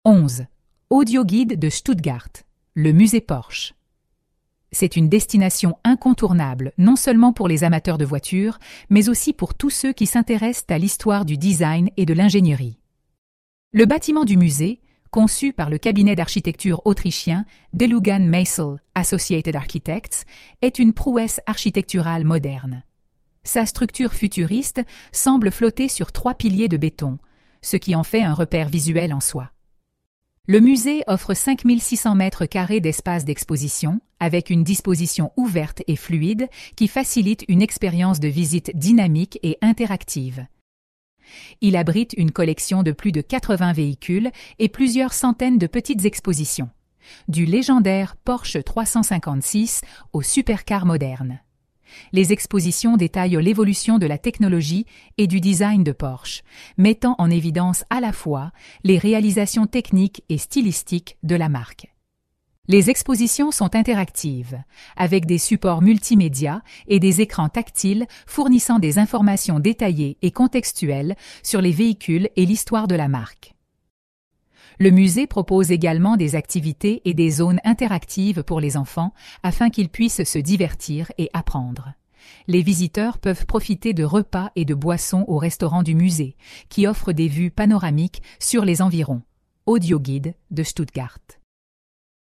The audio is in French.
11. Audioguide de Stuttgart, le musée Porsche. C'est une destination incontournable non seulement pour les amateurs de voitures, mais aussi pour tous ceux qui s'intéressent à l'histoire du design et de l'ingénierie. Le bâtiment du musée, conçu par le cabinet d'architecture autrichien Delugan Meissel Associated Architects, est une prouesse architecturale moderne. Sa structure futuriste semble flotter sur 3 piliers de béton, ce qui en fait un repère visuel en soi. Le musée offre 5600 mètres carrés d'espace d'exposition, avec une disposition ouverte et fluide qui facilite une expérience de visite dynamique et interactive. Il abrite une collection de plus de 80 véhicules et plusieurs centaines de petites expositions, du légendaire Porsche 356 au supercar moderne. Les expositions détaillent l'évolution de la technologie et du design de Porsche, mettant en évidence à la fois les réalisations techniques et stylistiques de la marque. Les expositions sont interactives, avec des supports multimédia et des écrans tactiles fournissant des informations détaillées et contextuelles sur les véhicules et l'histoire de la marque. Le musée propose également des activités et des zones interactives pour les enfants afin qu'ils puissent se divertir et apprendre. Les visiteurs peuvent profiter de repas et de boissons au restaurant du musée, qui offre des vues panoramiques sur les environs. Audioguide de Stuttgart.